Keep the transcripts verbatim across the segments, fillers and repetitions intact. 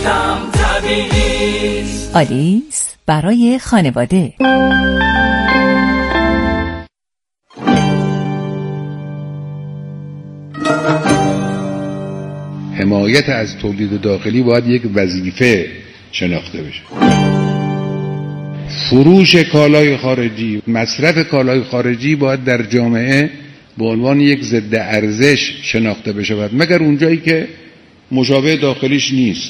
کم طبیعی است. آلیس برای خانواده. حمایت از تولید داخلی باید یک وظیفه شناخته بشه. فروش کالای خارجی، مصرف کالای خارجی باید در جامعه به عنوان یک ضد ارزش شناخته بشه، مگر اونجایی که مشابه داخلیش نیست.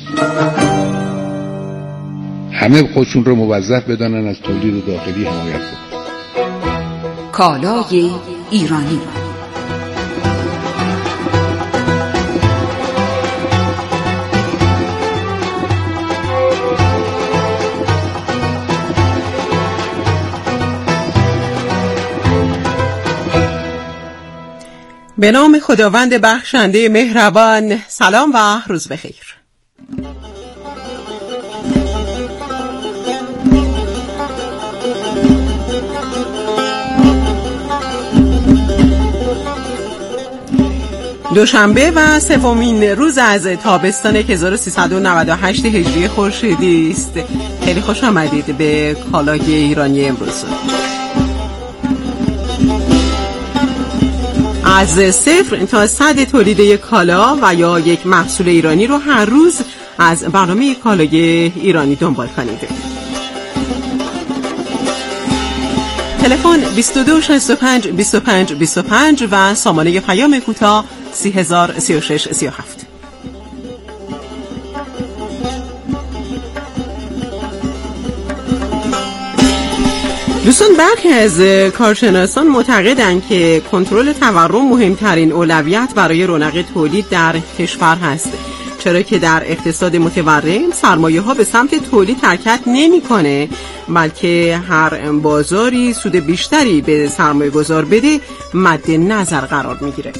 همه خودشون رو موظف بدانن از تولید داخلی حمایت کنن. کالای ایرانی. به نام خداوند بخشنده مهربان. سلام و روز بخیر. دوشنبه و سومین روز از تابستان هزار و سیصد و نود و هشت هجری خورشیدی است. خیلی خوش آمدید به کالای ایرانی امروز. از صفر تا صد تولید یک کالا و یا یک محصول ایرانی رو هر روز از برنامه کالای ایرانی دنبال کنید. تلفن بیست و دو شصت و پنج بیست و پنج بیست و پنج و سامانه پیام کوتاه سی هزار سی و شش سی و هفت. دوستان، برخی از کارشناسان معتقدند که کنترل تورم مهمترین اولویت برای رونق تولید در کشور هست، چرا که در اقتصاد متورم سرمایه ها به سمت تولید حرکت نمی کنه، بلکه هر بازاری سود بیشتری به سرمایه گذار بده مد نظر قرار می گیره.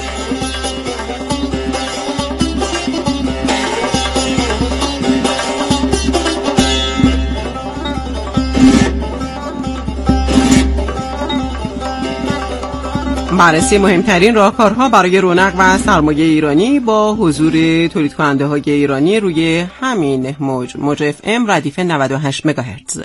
بررسی مهمترین راهکارها برای رونق و سرمایه ایرانی با حضور تولید کننده های ایرانی روی همین موج موج اف ام ردیف نود و هشت مگاهرتز.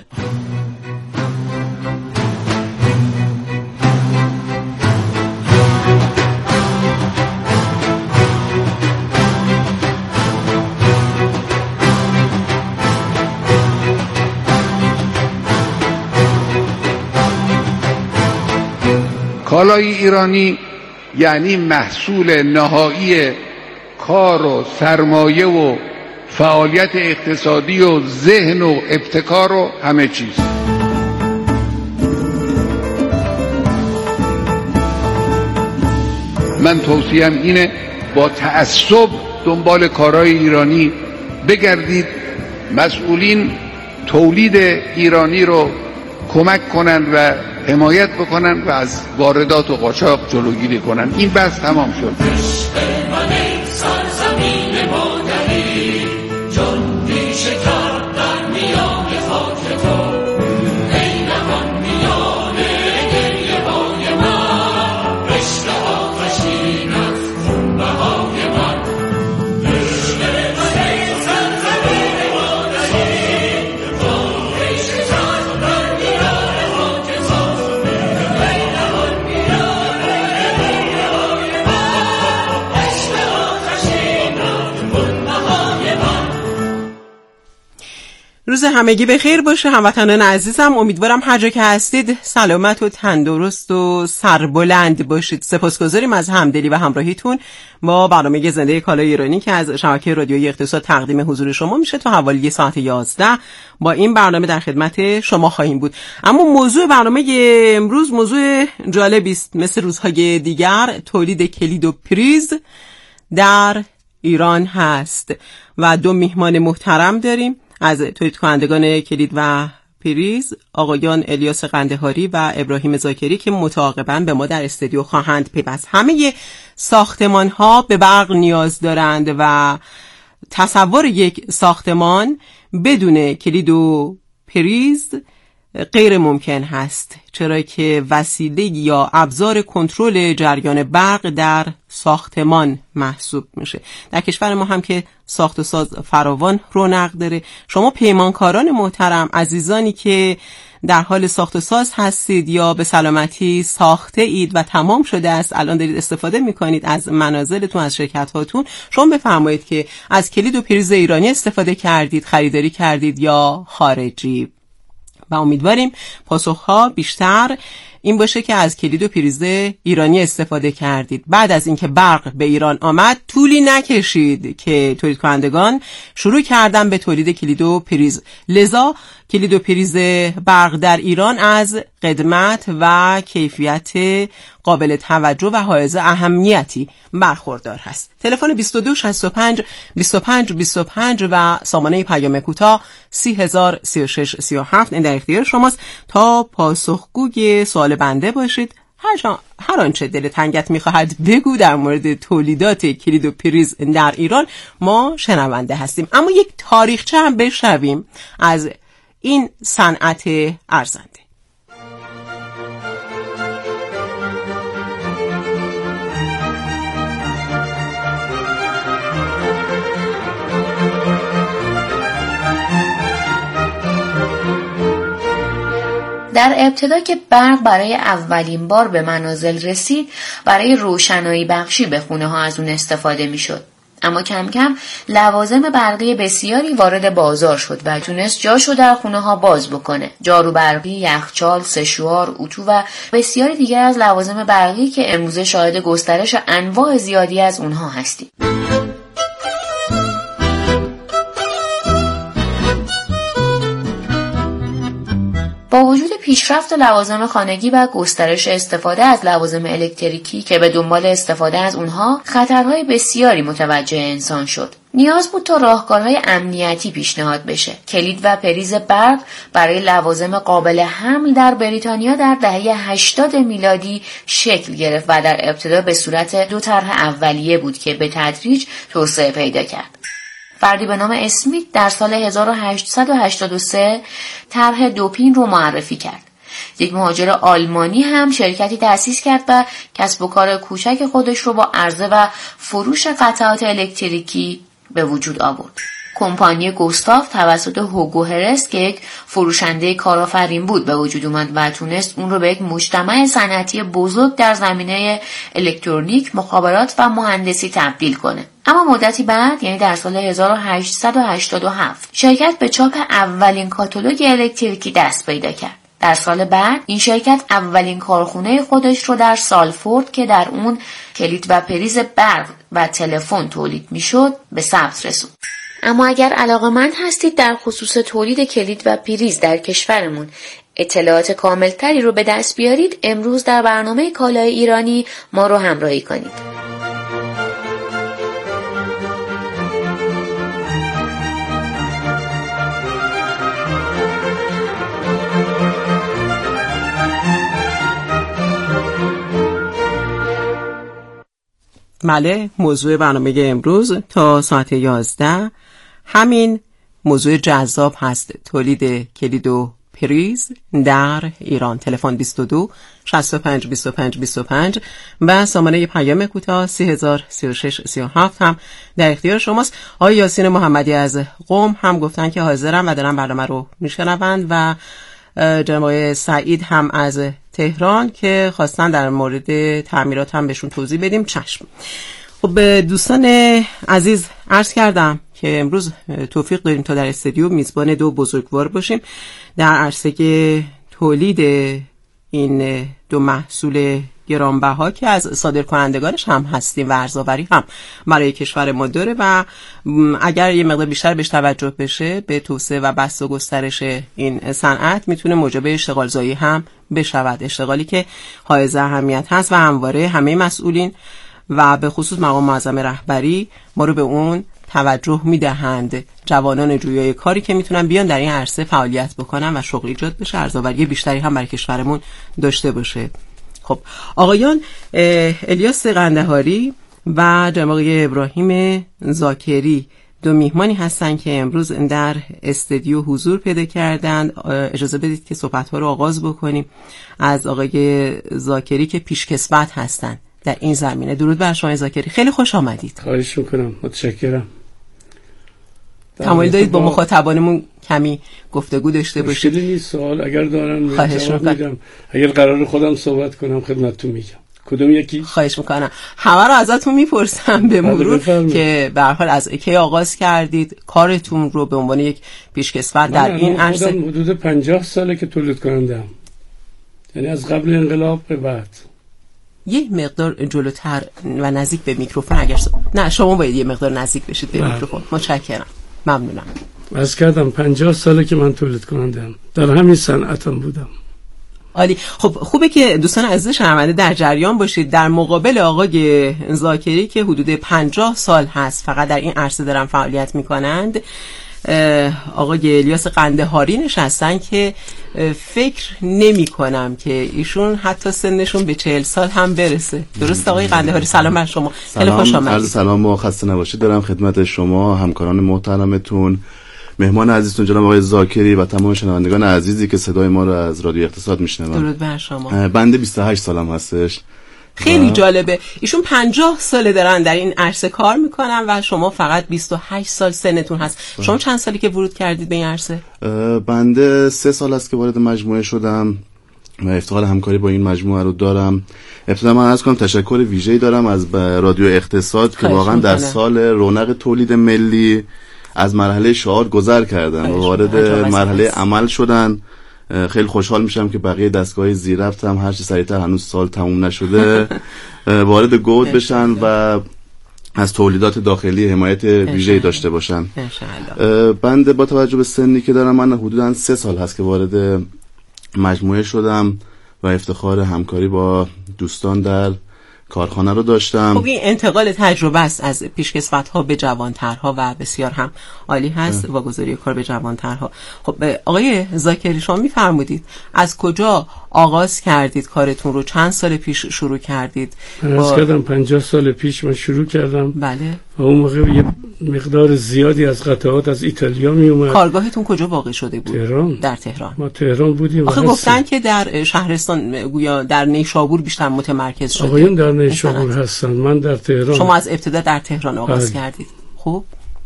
کالای ایرانی یعنی محصول نهایی کار و سرمایه و فعالیت اقتصادی و ذهن و ابتکار و همه چیز. من توصیهم اینه با تعصب دنبال کارهای ایرانی بگردید. مسئولین تولید ایرانی رو کمک کنن و حمایت بکنن و از واردات و قاچاق جلوگیری کنن. این بحث تمام شد. روز همگی به خیر باشه هموطنان عزیزم. امیدوارم هر جا که هستید سلامت و تندرست و سربلند باشید. سپاسگزاریم از همدلی و همراهیتون با برنامه زنده کالای ایرانی که از شبکه رادیویی اقتصاد تقدیم حضور شما میشه تا حوالی ساعت یازده. با این برنامه در خدمت شما خواهیم بود. اما موضوع برنامه امروز موضوع جالبی است. مثل روزهای دیگر تولید کلید و پریز در ایران هست و دو میهمان محترم داریم از تولید کنندگان کلید و پریز، آقایان الیاس قندهاری و ابراهیم زاکری که متعاقباً به ما در استودیو خواهند پیوست. همه ساختمان ها به برق نیاز دارند و تصور یک ساختمان بدون کلید و پریز غیر ممکن هست، چرا که وسیله یا ابزار کنترل جریان برق در ساختمان محسوب میشه. در کشور ما هم که ساخت و ساز فراوان رونق داره. شما پیمانکاران محترم، عزیزانی که در حال ساخت و ساز هستید یا به سلامتی ساخته اید و تمام شده است، الان دارید استفاده میکنید از منازلتون، از شرکت هاتون، شما بفرمایید که از کلید و پریز ایرانی استفاده کردید، خریداری کردید یا خارجی. و امیدواریم پاسخها بیشتر این باشه که از کلید و پریز ایرانی استفاده کردید. بعد از اینکه برق به ایران آمد طولی نکشید که تولید کنندگان شروع کردن به تولید کلید و پریز. لذا کلید و پریز برق در ایران از قدمت و کیفیت قابل توجه و حائز اهمیتی برخوردار هست. تلفن بیست و دو شصت و پنج بیست و پنج بیست و پنج و سامانه پیام کوتاه سی هزار سی و شش سی و هفت این در اختیار شماست تا پاسخگوی سوال بنده باشید. هر, جا، هر آنچه دل تنگت میخواهد بگو در مورد تولیدات کلید و پریز در ایران، ما شنونده هستیم. اما یک تاریخچه هم بشنویم از این صنعت ارزنده. در ابتدا که برق برای اولین بار به منازل رسید، برای روشنایی بخشی به خونه ها از اون استفاده می شد. اما کم کم لوازم برقی بسیاری وارد بازار شد و تونست جاشو در خونه ها باز بکنه. جارو برقی، یخچال، سشوار، اتو و بسیاری دیگر از لوازم برقی که امروزه شاهد گسترش انواع زیادی از اونها هستیم. با وجود پیشرفت لوازم خانگی و گسترش استفاده از لوازم الکتریکی که به دنبال استفاده از اونها خطرهای بسیاری متوجه انسان شد، نیاز بود تا راهکارهای امنیتی پیشنهاد بشه. کلید و پریز برق برای لوازم قابل حمل در بریتانیا در دهه هشتاد میلادی شکل گرفت و در ابتدا به صورت دو طرح اولیه بود که به تدریج توسعه پیدا کرد. فردی به نام اسمیت در سال هزار و هشتصد و هشتاد و سه طرح دوپین رو معرفی کرد. یک مهاجر آلمانی هم شرکتی تأسیس کرد و کسب و کار کوچک خودش رو با عرضه و فروش قطعات الکتریکی به وجود آورد. کمپانی گوستاف توسط هوگو هرست که یک فروشنده کارآفرین بود به وجود اومد و تونست اون رو به یک مجتمع صنعتی بزرگ در زمینه الکترونیک، مخابرات و مهندسی تبدیل کنه. اما مدتی بعد، یعنی در سال هزار و هشتصد و هشتاد و هفت، شرکت به چاپ اولین کاتالوگ الکتریکی دست پیدا کرد. در سال بعد این شرکت اولین کارخونه خودش رو در سالفورد که در اون کلید و پریز برق و تلفن تولید میشد به ثبت رسوند. اما اگر علاقه‌مند هستید در خصوص تولید کلید و پریز در کشورمون اطلاعات کاملتری رو به دست بیارید، امروز در برنامه کالای ایرانی ما رو همراهی کنید. بله، موضوع برنامه امروز تا ساعت یازده همین موضوع جذاب هست: تولید کلید و پریز در ایران. تلفن بیست و دو شصت و پنج بیست و پنج بیست و پنج و سامانه پیام کوتاه سی هزار سی و شش سی و هفت هم در اختیار شماست. آقای یاسین محمدی از قم هم گفتن که حاضرم و دارن برنامه رو میشنوند و جناب سعید هم از تهران که خواستن در مورد تعمیرات هم بهشون توضیح بدیم. چشم. خب به دوستان عزیز عرض کردم که امروز توفیق داریم تا در استودیو میزبان دو بزرگوار باشیم در عرصه تولید این دو محصول گرانبها که از صادرکنندگانش هم هستیم و ارزآوری هم برای کشور ما داره و اگر یه مقدار بیشتر بهش توجه بشه به توسعه و بسط و گسترش این صنعت میتونه موجب اشتغال زایی هم بشود. اشتغالی که حائز اهمیت هست و همواره همه مسئولین و به خصوص مقام معظم رهبری ما رو به اون توجه میدهند. جوانان جویای کاری که میتونن بیان در این عرصه فعالیت بکنن و شغل ایجاد بشه، ارزآوری بیشتری هم برای کشورمون داشته باشه. خب آقایان الیاس قندهاری و جناب آقای ابراهیم زاکری دو میهمانی هستن که امروز در استودیو حضور پیدا کردند. اجازه بدید که صحبت‌ها رو آغاز بکنیم از آقای ذاکری که پیشکسوت هستن در این زمینه. درود بر شما ذاکری، خیلی خوش آمدید. خواهش میکنم، متشکرم. تمایل دارید با مخاطبانمون کمی گفتگو داشته باشید؟ مشکلی نیست، سوال اگر دارن خواهش میکنم. اگر قرار خودم صحبت کنم خدمتتون میگم. کدوم یکی؟ خواهش میکنم. همه رو ازتون میپرسم به مرور که به هر حال از کی آغاز کردید کارتون رو به عنوان یک پیشکسوت در این عرصه؟ من حدود پنجاه ساله که تولید کنندم، یعنی از قبل انقلاب به بعد. یه مقدار جلوتر و نزدیک به میکروفون اگر س... نه شما باید یه مقدار نزدیک بشید به میکروفون. متشکرم، ممنونم. عرض کردم پنجاه ساله که من تولید کنندم، در همین صنعتم بودم. عالی. خب خوبه که دوستان عزیز شنونده در جریان باشید. در مقابل آقای ذاکری که حدود پنجاه سال هست فقط در این عرصه دارن فعالیت میکنند، آقای الیاس قندهاری نشستن که فکر نمی کنم که ایشون حتی سنشون به چهل سال هم برسه. درست آقای قندهاری؟ سلام بر شما، خیلی خوش آمدید. عرض سلام و خسته نباشید دارم خدمت شما، همکاران محترمتون، مهمان عزیزتون جناب آقای ذاکری و تمام شنوندگان عزیزی که صدای ما رو از رادیو اقتصاد میشنون. درود بر شما. بنده بیست و هشت سالم هستش. خیلی جالبه، ایشون پنجاه ساله دارن در این عرصه کار میکنن و شما فقط بیست و هشت سال سنتون هست. شما چند سالی که ورود کردید به این عرصه؟ بنده سه سال است که وارد مجموعه شدم و افتخار همکاری با این مجموعه رو دارم. ابتدا من عرض کنم تشکر ویژه‌ای دارم از رادیو اقتصاد که واقعا در سال رونق تولید ملی از مرحله شعار گذر کردن و وارد مرحله عمل شدن. خیلی خوشحال میشم که بقیه دستگاه زیرربط هم هر چه سریعتر، هنوز سال تموم نشده، وارد گود بشن و از تولیدات داخلی حمایت ویژه‌ای داشته باشن. بنده با توجه به سنی که دارم، من حدوداً سه سال هست که وارد مجموعه شدم و افتخار همکاری با دوستان در کارخانه رو داشتم. خب این انتقال تجربه است از پیشکسوت‌ها به جوان‌ترها و بسیار هم عالی هست واگذاری کار به جوان‌ترها. خب آقای ذاکری، شما می‌فرمودید از کجا آغاز کردید کارتون رو؟ چند سال پیش شروع کردید؟ من با... کردم پنجاه سال پیش من شروع کردم. بله. و اون موقع یه مقدار زیادی از قطعات از ایتالیا می اومد. کارگاهتون کجا واقع شده بود؟ تهران. در تهران. ما تهران بودیم. آخه گفتن که در شهرستان گویا در نیشابور بیشتر متمرکز شده. آقایون در نیشابور هستن، من در تهران. شما از ابتدا در تهران آغاز کردید. خب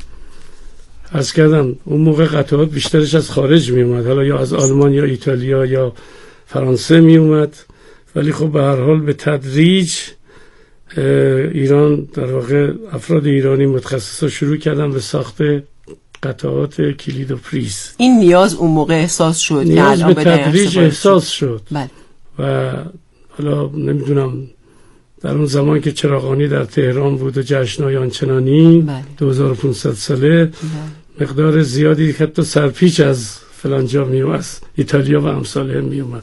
از کردم اون موقع قطعات بیشترش از خارج می اومد، حالا یا از آلمان یا ایتالیا یا فرانسه می اومد، ولی خب به هر حال به تدریج ایران، در واقع افراد ایرانی متخصصا شروع کردن به ساخت قطعات کلید و پریز. این نیاز اون موقع احساس شد، نیاز به تدریج احساس شد. بله. و حالا نمیدونم در اون زمان که چراغانی در تهران بود و جشن‌های آنچنانی، بله. دو هزار و پانصد ساله، بله. مقدار زیادی حتی سرپیچ از فلانجا می اومد، ایتالیا و امثال می اومد.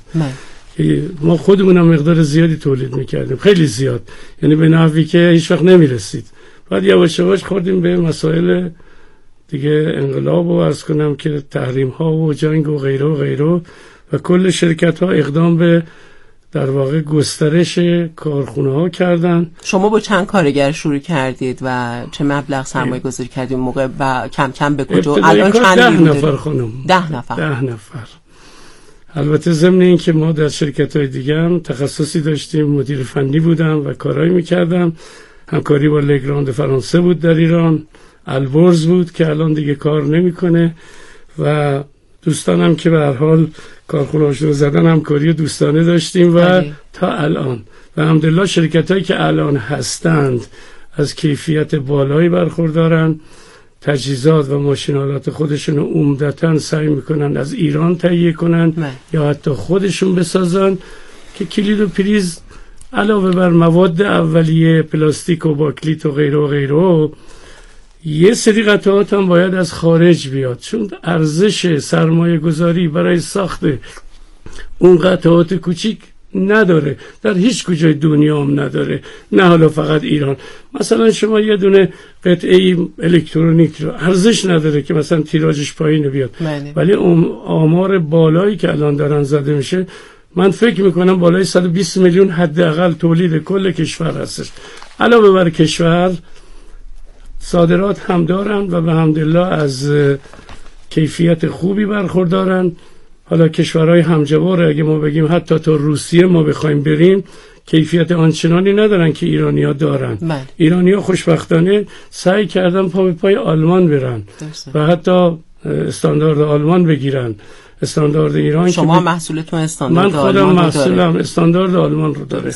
ما خودمون هم مقدار زیادی تولید میکردیم، خیلی زیاد، یعنی به نحوی که هیچ وقت نمیرسید. بعد یواش یواش خوردیم به مسائل دیگه، انقلاب و عرض کنم که تحریم ها و جنگ و غیره و غیره و کل شرکت ها اقدام به در واقع گسترش کارخونه ها کردن. شما با چند کارگر شروع کردید و چه مبلغ سرمایه گذاری کردید موقع و کم کم به کجا؟ الان چند ده نفر خانم. ده نفر. ده نفر. البته ضمن این که ما در شرکت‌های دیگه هم تخصصی داشتیم، مدیر فنی بودم و کارایی می‌کردم. همکاری با لگراند فرانسه بود در ایران، البرز بود که الان دیگه کار نمی‌کنه و دوستانم که به هر حال کارخونه‌هاشون رو زدن همکاری دوستانه داشتیم و بله. تا الان و الحمدلله شرکت‌هایی که الان هستند از کیفیت بالایی برخوردارن، تجهیزات و ماشینالات خودشون رو عمدتاً سعی میکنن از ایران تهیه کنن نه. یا حتی خودشون بسازن که کلید و پریز علاوه بر مواد اولیه پلاستیک و باکلیت و غیره و غیره، یه سری قطعات هم باید از خارج بیاد، چون ارزش سرمایه گذاری برای ساخت اون قطعات کوچیک نداره، در هیچ کجای دنیا هم نداره، نه حالا فقط ایران. مثلا شما یه دونه قطعه الکترونیک رو ارزش نداره که مثلا تیراژش پایین بیاد معنی. ولی آمار بالایی که الان دارن زده میشه، من فکر میکنم بالای صد و بیست میلیون حداقل تولید کل کشور هستش. علاوه بر کشور صادرات هم دارن و به حمدالله از کیفیت خوبی برخوردارن. حالا کشورهای همجوار اگه ما بگیم حتی تا روسیه ما بخوایم بریم کیفیت آنچنانی ندارن که ایرانی‌ها دارن. ایرانی‌ها خوشبختانه سعی کردن پا به پای آلمان برن و حتی استاندارد آلمان بگیرن. استاندارد ایران شما که محصولتون استاندارد آلمان رو داره. من خودم محصولم استاندارد آلمان رو داره.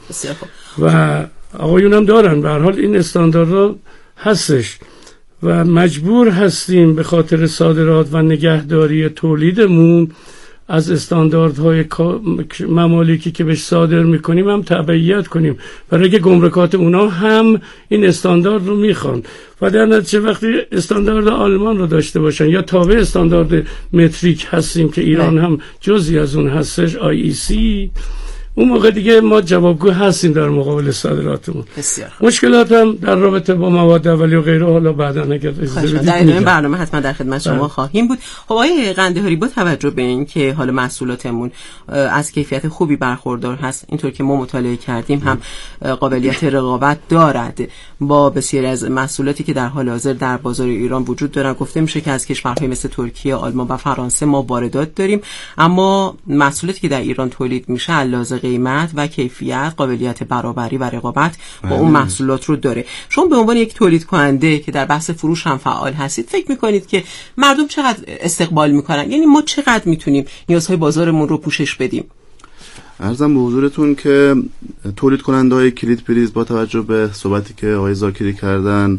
و آقایون هم دارن. به هر حال این استانداردها هستش و مجبور هستیم به خاطر صادرات و نگهداری تولیدمون از استانداردهای ممالکی که بهش صادر میکنیم هم تبعیت کنیم، برای که گمرکات اونا هم این استاندارد رو میخوان و در نتیجه وقتی استاندارد آلمان رو داشته باشن یا تابع استاندارد متریک هستیم که ایران هم جزئی از اون هستش آی ای سی، اون موقع دیگه ما جوابگو هستیم در مقابل صادراتمون. مشکلات هم در رابطه با مواد اولیه و غیره حالا بعدا اگر اجازه بدید در این برنامه حتما در خدمت شما بله. خواهیم بود. خب آقای قندهاری، با توجه به این که حالا محصولاتمون از کیفیت خوبی برخوردار هست، اینطور که ما مطالعه کردیم هم قابلیت رقابت دارد با بسیاری از محصولاتی که در حال حاضر در بازار ایران وجود دارن، گفته میشه که از کشورهای مثل ترکیه، آلمان و فرانسه ما واردات داریم، اما محصولاتی که در ایران تولید میشه علاوه قیمت و کیفیت قابلیت برابری و رقابت با اون محصولات رو داره. شما به عنوان یک تولید کننده که در بحث فروش هم فعال هستید، فکر میکنید که مردم چقدر استقبال میکنن؟ یعنی ما چقدر میتونیم نیازهای بازارمون رو پوشش بدیم؟ عرضم به حضورتون که تولید کننده‌های کلید پریز با توجه به صحبتی که آقای زاکری کردن،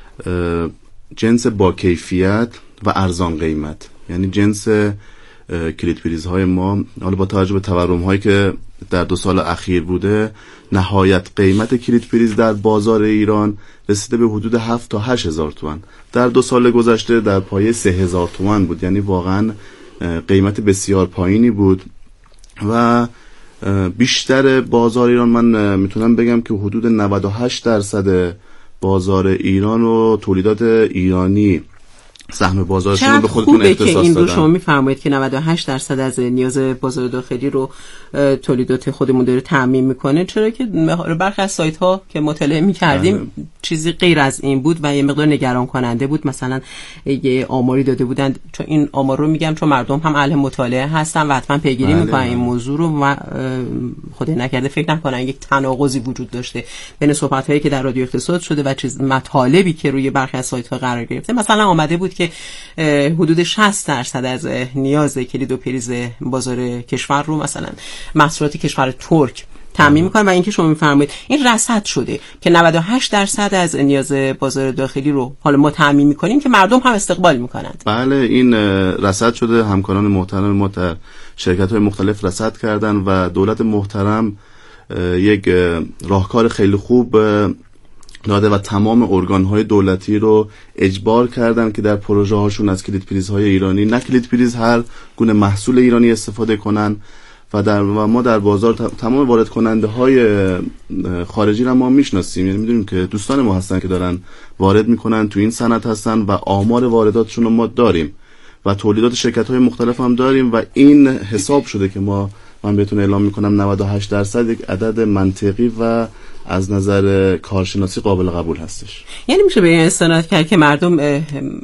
جنس با کیفیت و ارزان قیمت، یعنی جنس کلید پریز های ما حالا با توجه به تورم هایی که در دو سال اخیر بوده، نهایت قیمت کلید پریز در بازار ایران رسیده به حدود هفت تا هشت هزار تومان. در دو سال گذشته در پایه سه هزار تومان بود، یعنی واقعا قیمت بسیار پایینی بود و بیشتر بازار ایران من میتونم بگم که حدود نود و هشت درصد بازار ایران و تولیدات ایرانی سهم بازارشون رو به خودتون اختصاص دادن. که این رو شما میفرمایید که نود و هشت درصد از نیاز بازار داخلی رو تولیدات خودمون داره تامین میکنه، چرا که برخی از سایت ها که مطالعه میکردیم چیزی غیر از این بود و یه مقدار نگران کننده بود. مثلا یه آماری داده بودند، چون این آمار رو میگم چون مردم هم اهل مطالعه هستن و حتما پیگیری میکنن این موضوع رو و خدای نکرده فکر نکنن یک تناقضی وجود داشته بین صحبت هایی که در رادیو اقتصاد شده و چیز مطالبی که روی برخی از سایت ها قرار گرفته. مثلا آمده بود که حدود شصت درصد از نیاز کلید و پریز بازار کشور رو مثلا محصولات کشور ترک تامین می‌کنه و اینکه شما می‌فرمایید این رصد شده که نود و هشت درصد از نیاز بازار داخلی رو حالا ما تامین می‌کنیم که مردم هم استقبال می‌کنند. بله این رصد شده، همکاران محترم ما در شرکت‌های مختلف رصد کردن و دولت محترم یک راهکار خیلی خوب داده و تمام ارگان‌های دولتی رو اجبار کردن که در پروژه هاشون از کلید پریزهای ایرانی، نه کلید پریز، هر گونه محصول ایرانی استفاده کنن و در و ما در بازار تمام وارد کننده های خارجی رو ما میشناسیم، یعنی میدونیم که دوستان ما هستن که دارن وارد میکنن، تو این صنعت هستن و آمار وارداتشون رو ما داریم و تولیدات شرکت های مختلف هم داریم و این حساب شده که ما من بهتون اعلام میکنم نود و هشت درصد یک عدد منطقی و از نظر کارشناسی قابل قبول هستش. یعنی میشه به این استناد کرد که مردم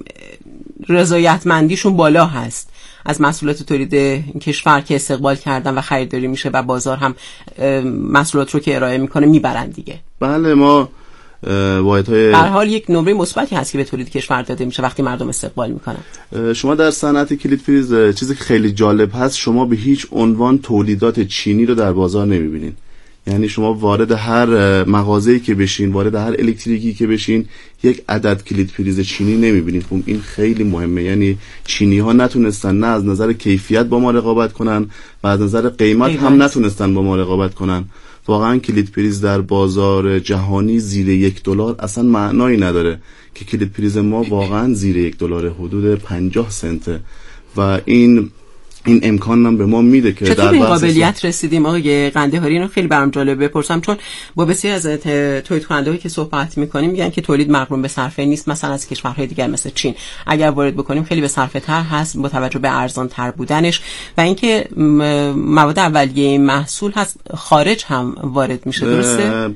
رضایتمندیشون بالا هست از محصولات تولید کشور که استقبال کردن و خریداری میشه و بازار هم محصولات رو که ارائه میکنه میبرن دیگه. بله ما واحدهای در حال یک نمره مثبتی هست که به تولید کشور داده میشه وقتی مردم استقبال میکنن. شما در صنعت کلید پریز چیزی که خیلی جالب هست، شما به هیچ عنوان تولیدات چینی رو در بازار نمیبینین. یعنی شما وارد هر مغازه‌ای که بشین، وارد هر الکتریکی که بشین، یک عدد کلید پریز چینی نمیبینید. خب این خیلی مهمه، یعنی چینی ها نتونستن نه از نظر کیفیت با ما رقابت کنن و از نظر قیمت هم نتونستن با ما رقابت کنن. واقعا کلید پریز در بازار جهانی زیر یک دلار اصلا معنایی نداره که کلید پریز ما واقعا زیر یک دلار، حدود پنجاه سنته و این این امکان هم به ما میده که در این قابلیت رسیدیم. آقای قندهاری اینو خیلی برام جالب بپرسم، چون با بسیاری از تولید کننده‌هایی که صحبت می‌کنیم میگن که تولید مقرون به صرفه نیست، مثلا از کشورهای دیگر مثل چین اگر وارد بکنیم خیلی به صرفه تر هست با توجه به ارزان تر بودنش و اینکه مواد اولیه این محصول هست خارج هم وارد میشه. درسته؟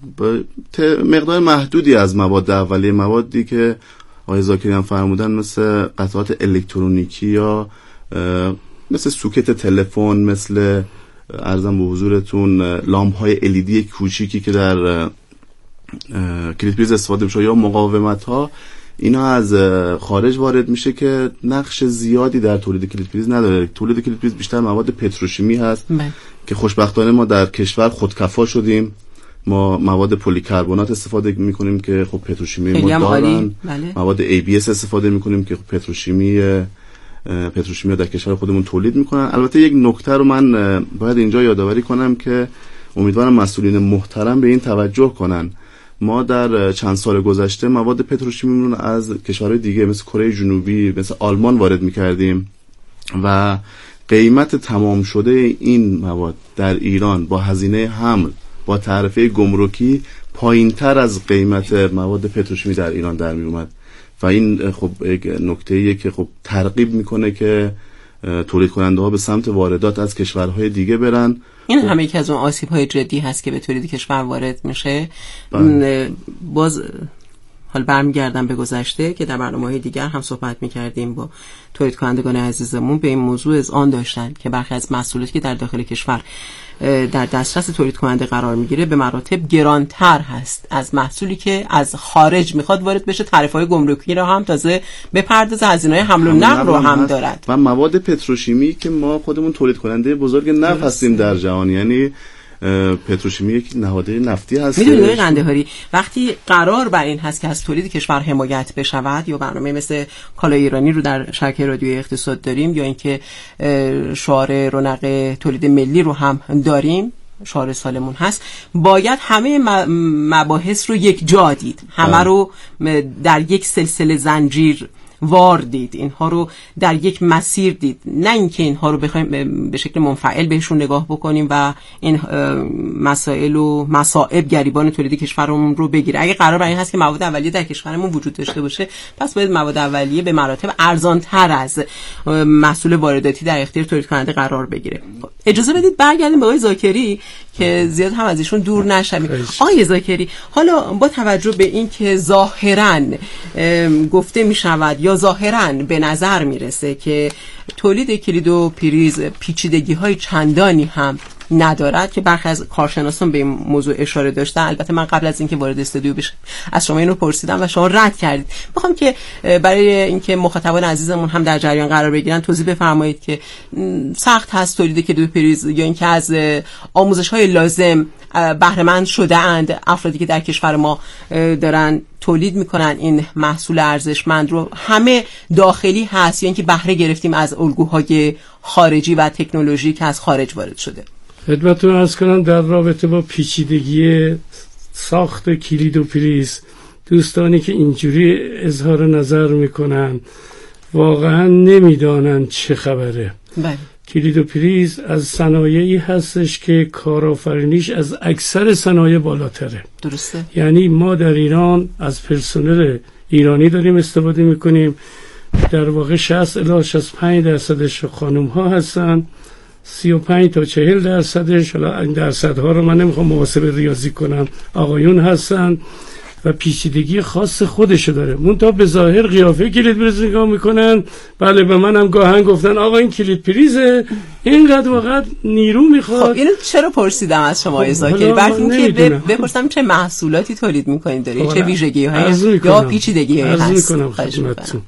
مقدار محدودی از مواد اولیه، موادی که آقای زاکری هم فرمودن مثل قطعات الکترونیکی یا مثل سوکت تلفن، مثل عرضم به حضورتون لامپ‌های ال ای دی کوچیکی که در کلید پریز استفاده میشه یا مقاومت ها، اینا از خارج وارد میشه که نقش زیادی در تولید کلید پریز نداره. تولید کلید پریز بیشتر مواد پتروشیمی هست بله. که خوشبختانه ما در کشور خودکفا شدیم. ما مواد پلیکربنات استفاده میکنیم که خب پتروشیمی ما دارن، بله. مواد ای بی اس استفاده میکنیم که پتروشیمی پتروشیمی در کشور خودمون تولید میکنن. البته یک نکته رو من باید اینجا یادآوری کنم که امیدوارم مسئولین محترم به این توجه کنن. ما در چند سال گذشته مواد پتروشیمی رو از کشورهای دیگه مثل کره جنوبی، مثل آلمان وارد میکردیم و قیمت تمام شده این مواد در ایران با هزینه حمل با تعرفه گمرکی پایین‌تر از قیمت مواد پتروشیمی در ایران در می اومد و این خب یک نکته‌ایه که خب ترغیب میکنه که تولید کننده ها به سمت واردات از کشورهای دیگه برن. این همه یکی از اون آسیب‌های جدی هست که به تولید کشور وارد میشه. باز حال برمیگردم به گذشته که در برنامه‌های دیگر هم صحبت می‌کردیم با تولید کنندگان عزیزمون به این موضوع اذعان داشتن که برخی از محصولاتی که در داخل کشور در دسترس تولید کننده قرار میگیره به مراتب گرانتر هست از محصولی که از خارج میخواد وارد بشه. تعرفه‌های گمرکی رو هم تازه بپردازه، هزینه‌های حمل و نقل رو هم دارد و مواد پتروشیمی که ما خودمون تولید کننده بزرگ نفت هستیم در جهان، یعنی پتروشیمی یک نهاده نفتی هست. میدونید آقای قندهاری وقتی قرار بر این هست که از تولید کشور حمایت بشود یا برنامه مثل کالای ایرانی رو در شبکه رادیوی اقتصاد داریم یا اینکه شعار رونق تولید ملی رو هم داریم، شعار سالمون هست، باید همه مباحث رو یک جا دید، همه رو در یک سلسله زنجیر وار دید، اینها رو در یک مسیر دید، نه اینکه اینها رو بخوایم به شکل منفعل بهشون نگاه بکنیم و این مسائل و مصائب گریبان تولید کشورمون رو بگیره. اگه قرار بر این هست که مواد اولیه در کشورمون وجود داشته باشه، پس باید مواد اولیه به مراتب ارزان‌تر از محصول وارداتی در اختیار تولید کننده قرار بگیره. اجازه بدید برگردیم به آقای زاکری که زیاد هم از ایشون دور نشویم. آقای زاکری، حالا با توجه به این که ظاهراً گفته می شود یا ظاهراً به نظر میرسه که تولید کلید و پریز پیچیدگی های چندانی هم ندارد که برخی از کارشناسان به این موضوع اشاره داشتن. البته من قبل از اینکه وارد استودیو بشم از شما اینو پرسیدم و شما رد کردید. میخوام که برای اینکه مخاطبان عزیزمون هم در جریان قرار بگیرن توضیح بفرمایید که سخت هست تولید کلید و پریز یا اینکه از آموزش های لازم بهره مند شده اند افرادی که در کشور ما دارن تولید میکنن این محصول ارزشمند رو، همه داخلی هست یا اینکه بهره گرفتیم از الگوهای خارجی و تکنولوژی که از خارج وارد شده؟ خدمتتون عرض کنم در رابطه با پیچیدگی ساخت کلید و پریز، دوستانی که اینجوری اظهار نظر میکنن واقعا نمیدانن چه خبره. بله. کلید و پریز از صنایعی هستش که کارآفرینیش از اکثر صنایع بالاتره. درسته. یعنی ما در ایران از پرسنل ایرانی داریم استفاده میکنیم، در واقع شصت الی شصت و پنج درصدش خانم ها هستن، سی و پنج تا چهل درصدش، حالا این درصدها رو من نمیخوام محاسبه ریاضی کنم، آقایون هستن و پیچیدگی خاص خودشو داره. منتها به ظاهر قیافه کلید پریز نگاه میکنن، بله به منم گاهن گفتن آقا این کلید پریزه، اینقدر واقعا نیرو میخواد. خب اینو چرا پرسیدم از شما آقای زاکری؟ برای اینکه بپرسم چه محصولاتی تولید میکنید، دارید چه ویژگی‌هایی یا پیچیدگی‌هایی هست. خدمتتون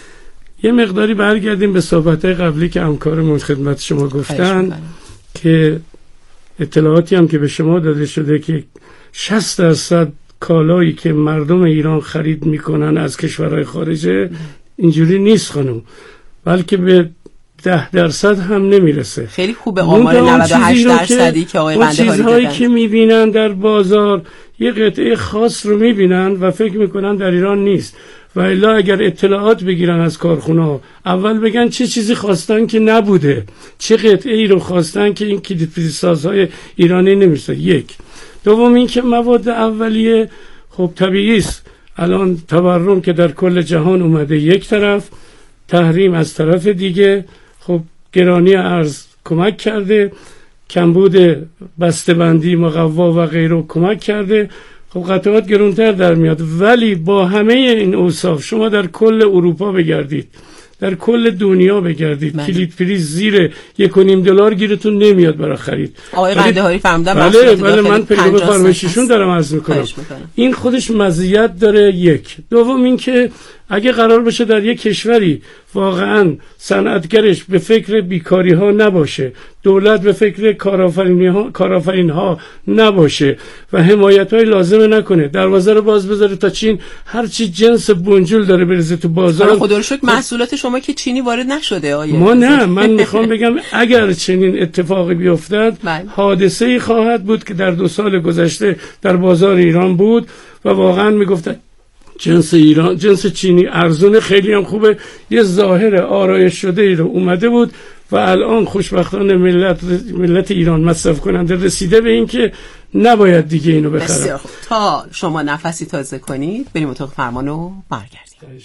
یه مقداری برگردیم به صحبت‌های قبلی که همکارمون خدمت شما گفتن که اطلاعاتی هم که به شما داده شده که شصت درصد کالایی که مردم ایران خرید میکنن از کشورهای خارجه، اینجوری نیست خانم، بلکه به ده درصد هم نمیرسه. خیلی خوبه آمار نود و هشت درصدی که آقای قندهاری دادن. چیزهایی که میبینن در بازار یه قطعه خاص رو میبینن و فکر میکنن در ایران نیست، و الا اگر اطلاعات بگیرن از کارخونه اول بگن چه چیزی خواستن که نبوده، چه قطعه ای رو خواستن که این کلید پریز سازهای ایرانی نمیرسه. یک. دوم این که مواد اولیه خب طبیعی است، الان تورم که در کل جهان اومده یک طرف، تحریم از طرف دیگه، خب گرانی ارز کمک کرده. کمبود بسته‌بندی مقوا و غیره کمک کرده. خب قطعات گرونتر در میاد، ولی با همه این اوصاف شما در کل اروپا بگردید، در کل دنیا بگردید، من. کلید پریز زیر یک و نیم دلار گیرتون نمیاد برای خرید. آقای قندهاری فهمیدم. بله بله من پیگو فرمایشیشون دارم عرض میکنم. این خودش مزیت داره. یک دوم این که اگه قرار باشه در یک کشوری واقعا صنعتگرش به فکر بیکاری ها نباشه، دولت به فکر کارآفرینی ها کارآفرین ها نباشه و حمایت های لازمه نکنه، دروازه رو باز بذاره تا چین هر چی جنس بنجل داره بریزه تو بازار. خدا رو شکر محصولات شما که چینی وارد نشده. آیه ما نه، من میخوام بگم اگر چنین اتفاقی بیفتد حادثه‌ای خواهد بود که در دو سال گذشته در بازار ایران بود و واقعا میگفتن جنس ایران جنس چینی ارزون، خیلی هم خوبه، یه ظاهر آرایش شده ای رو اومده بود و الان خوشبختانه ملت ملت ایران مصرف کننده رسیده به این که نباید دیگه اینو بخرن. بسیار خوب. تا شما نفسی تازه کنید بریم اتاق فرمان و برگردیم.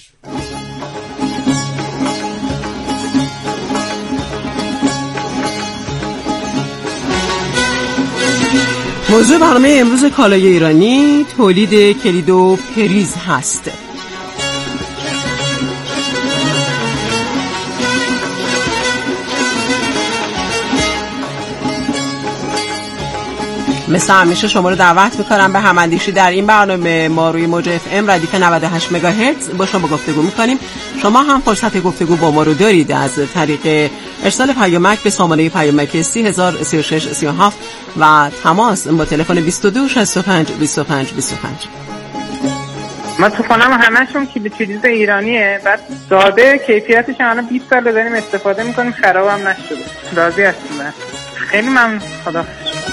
موضوع برنامه امروز کالای ایرانی تولید کلید و پریز هست. مثل همیشه شما رو دعوت میکنم به هماندیشی در این برنامه. ما روی موج اف ام ردیف نود و هشت مگاهرتز با شما گفتگو میکنیم. شما هم فرصت گفتگو با ما رو دارید از طریق ارسال پیامک به سامانه پیامک سی هزار سی و شش سی و هفت و تماس با تلفن بیست و دو شصت و پنج بیست و پنج بیست و پنج. ما تو خونم همشون کلید پریز ایرانیه، بعد ساده کیفیتش الان بیست سال داریم استفاده میکنیم، خراب هم نشده. راضی هستیم. خیلی ممنون. خدا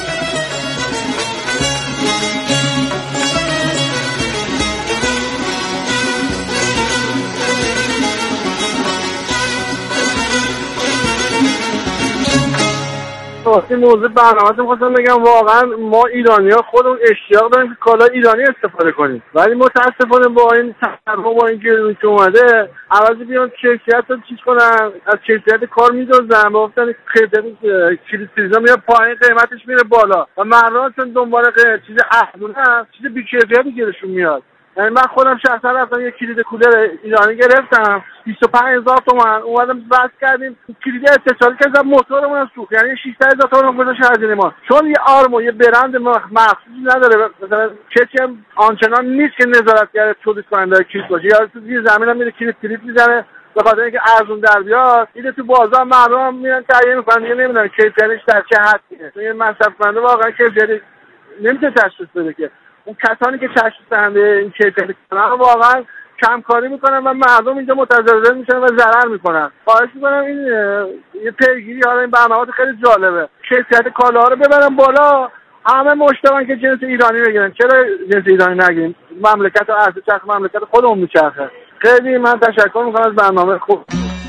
واسه موضوع برنامه‌تون خواستم بگم واقعا ما ایرانی‌ها خودمون اشتیاق داریم که کالا ایرانی استفاده کنیم، ولی متأسفانه با این تحریم با این گرونی که اومده عوضی بیان کیفیت رو چیز کنن، از کیفیت کار می‌دوزن، گفتن کیفیت کلید پریزا میاد پایین، قیمتش میره بالا و مردم چون دنبال چیز ارزونه چیز بی‌کیفیتی گیرشون میاد. یعنی من خودم شخصا رفتم یه کلید کولر ایرانی گرفتم بیست و پنج هزار تومان، اومدم بس کردیم کلید اتصالی که از موتورمون سوخت، یعنی ششصد هزار تومان گذاشت هزینه ما، چون یه آرمو یه برند مخصوصی نداره، مثلا کسی هم آنچنان نیست که نظارتگر تولید کننده کلید باشه، یا تو زیر زمین هم میره کلید کلید میزنه به خاطر اینکه ارزون در بیاد. اینه تو بازار مردم میرن تهیه میکنن، دیگه نمیدونن کیفیتش در چه حدیه. تو یه مصرف کننده واقعا کیفیت نمیتونه تشخیص بده که اون کسانی که تشخیص دهنده این کیفیت کنن واقعا کمکاری میکنن و مردم اینجا متضرر میشن و ضرر میکنن. خواهش میکنم این یه پیگیری، حالا این برنامه خیلی جالبه، کیفیت کالاها رو ببرن بالا، همه مشتاقن که جنس ایرانی بگیرن، چرا جنس ایرانی نگیریم؟ مملکت و ارز چرخ مملکت خودمون میچرخه. خیلی من تشکر میکنم از برنامه خوب.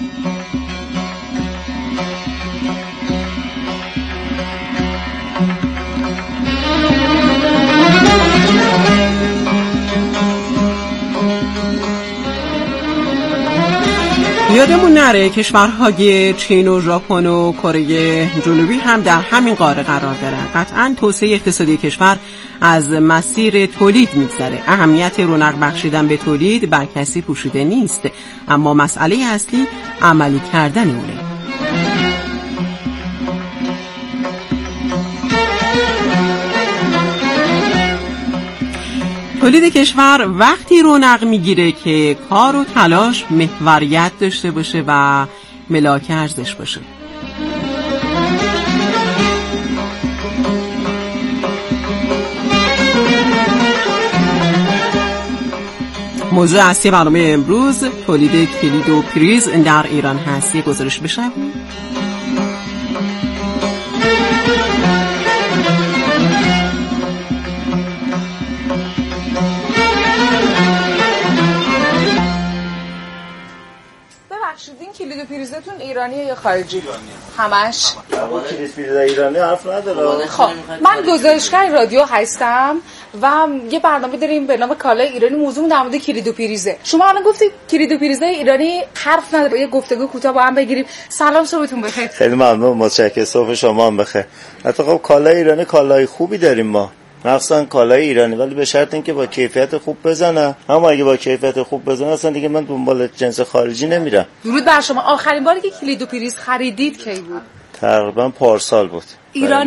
یادمون نره کشورهای چین و ژاپن و کره جنوبی هم در همین قاره قرار دارن. قطعاً توسعه اقتصادی کشور از مسیر تولید میگذره. اهمیت رونق بخشیدن به تولید بر کسی پوشیده نیست، اما مسئله اصلی عملی کردن اونه. تولید کشور وقتی رونق میگیره که کار و تلاش محوریت داشته باشه و ملاک ارزش باشه. موضوع اصلی برنامه امروز تولید کلید و پریز در ایران هست. یه گزارش بشه. این کلید و پریزتون ایرانیه یا خارجی؟ همش کلید پریز ایرانی حرف نداره. خب من گزارشگر رادیو هستم و یه برنامه داریم به نام کالای ایرانی، موضوع در مورد کلید و پریزه. شما الان گفتید کلید و پریزای ایرانی حرف نداره، یه گفتگو کوتاه با هم بگیریم. سلام، صبحتون بخیر. خیلی ممنون، متشکرم. صبح شما هم بخیر. حتی خب کالای ایرانی کالای خوبی داریم ما، مخصوصا کالای ایرانی، ولی به شرط اینکه با کیفیت خوب بزنن. اما اگه با کیفیت خوب بزنن اصلا دیگه من دنبال جنس خارجی نمیرم. درود بر شما. آخرین باری که کلید و پریز خریدید کی بود؟ تقریبا پارسال بود. ایرانی